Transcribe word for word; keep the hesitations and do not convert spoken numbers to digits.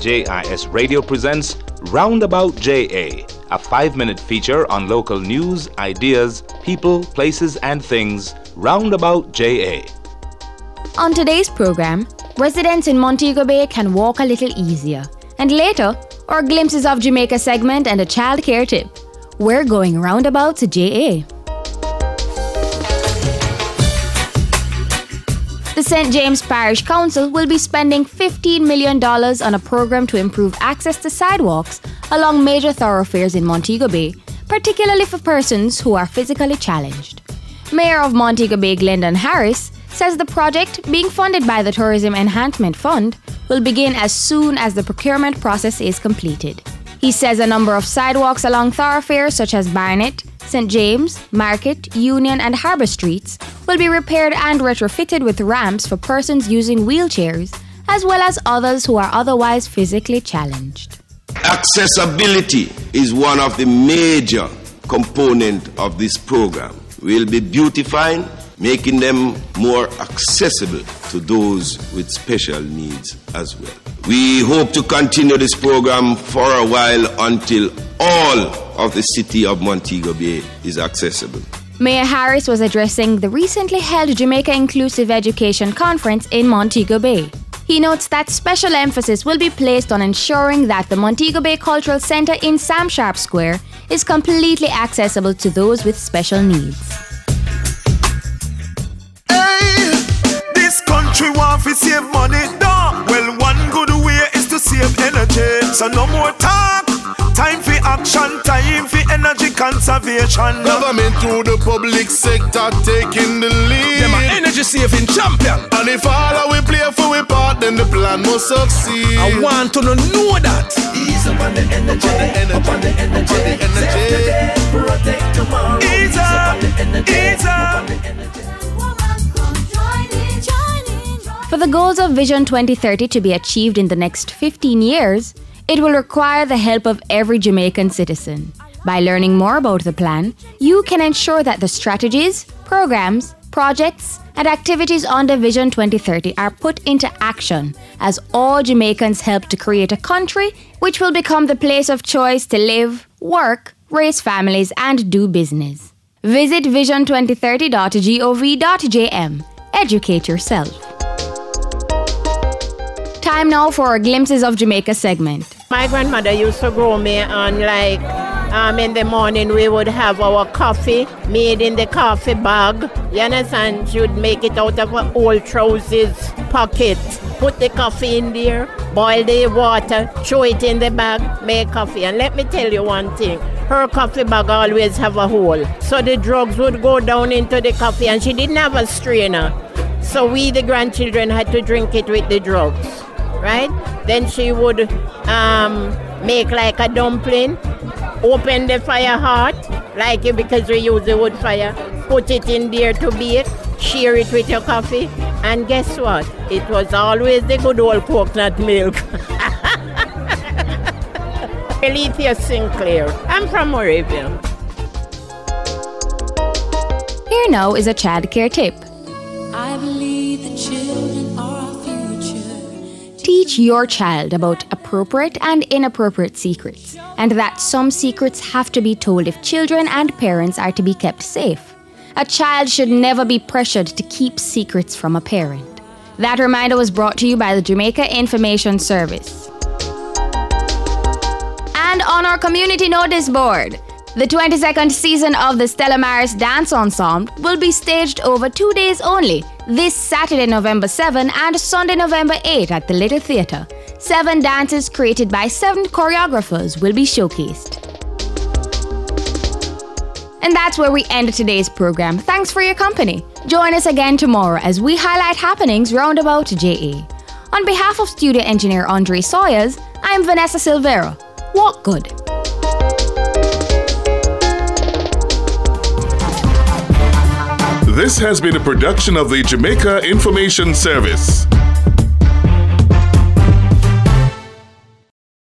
J I S Radio presents Roundabout J A, a five-minute feature on local news, ideas, people, places, and things. Roundabout J A. On today's program, residents in Montego Bay can walk a little easier. And later, our Glimpses of Jamaica segment and a child care tip. We're going roundabout to J A. The Saint James Parish Council will be spending fifteen million dollars on a program to improve access to sidewalks along major thoroughfares in Montego Bay, particularly for persons who are physically challenged. Mayor of Montego Bay, Glendon Harris, says the project, being funded by the Tourism Enhancement Fund, will begin as soon as the procurement process is completed. He says a number of sidewalks along thoroughfares such as Barnett, Saint James, Market, Union and Harbour Streets will be repaired and retrofitted with ramps for persons using wheelchairs, as well as others who are otherwise physically challenged. Accessibility is one of the major components of this program. We'll be beautifying, making them more accessible to those with special needs as well. We hope to continue this program for a while until all of the city of Montego Bay is accessible. Mayor Harris was addressing the recently held Jamaica Inclusive Education Conference in Montego Bay. He notes that special emphasis will be placed on ensuring that the Montego Bay Cultural Centre in Sam Sharp Square is completely accessible to those with special needs. Country want to save money, dog. Well, one good way is to save energy. So no more talk. Time for action, time for energy conservation. Government through the public sector taking the lead. Them are energy saving champion. And if all we play for we part, then the plan must succeed. I want to know that. Ease up on the energy, up on the energy, save today, protect tomorrow. Ease up, ease up. For the goals of Vision twenty thirty to be achieved in the next fifteen years, it will require the help of every Jamaican citizen. By learning more about the plan, you can ensure that the strategies, programs, projects, and activities under Vision twenty thirty are put into action as all Jamaicans help to create a country which will become the place of choice to live, work, raise families, and do business. Visit vision twenty thirty dot gov dot j m. Educate yourself. Time now for our Glimpses of Jamaica segment. My grandmother used to grow me, and like um, in the morning we would have our coffee made in the coffee bag. You understand? She would make it out of an old trousers pocket. Put the coffee in there, boil the water, throw it in the bag, make coffee. And let me tell you one thing. Her coffee bag always have a hole. So the drugs would go down into the coffee, and she didn't have a strainer. So we, the grandchildren, had to drink it with the drugs. Right? Then she would um, make like a dumpling, open the fire hot, like it because we use the wood fire, put it in there to bake, share it with your coffee, and guess what? It was always the good old coconut milk. Alethea Sinclair. I'm from Moravia. Here now is a child care tip. I believe the children are our future. Teach your child about appropriate and inappropriate secrets, and that some secrets have to be told if children and parents are to be kept safe. A child should never be pressured to keep secrets from a parent. That reminder was brought to you by the Jamaica Information Service. And on our community notice board, the twenty-second season of the Stella Maris Dance Ensemble will be staged over two days only, this Saturday, November seventh and Sunday, November eighth at the Little Theatre. Seven dances created by seven choreographers will be showcased. And that's where we end today's program. Thanks for your company. Join us again tomorrow as we highlight happenings roundabout J A. On behalf of studio engineer Andre Sawyers, I'm Vanessa Silvera. Walk good. This has been a production of the Jamaica Information Service.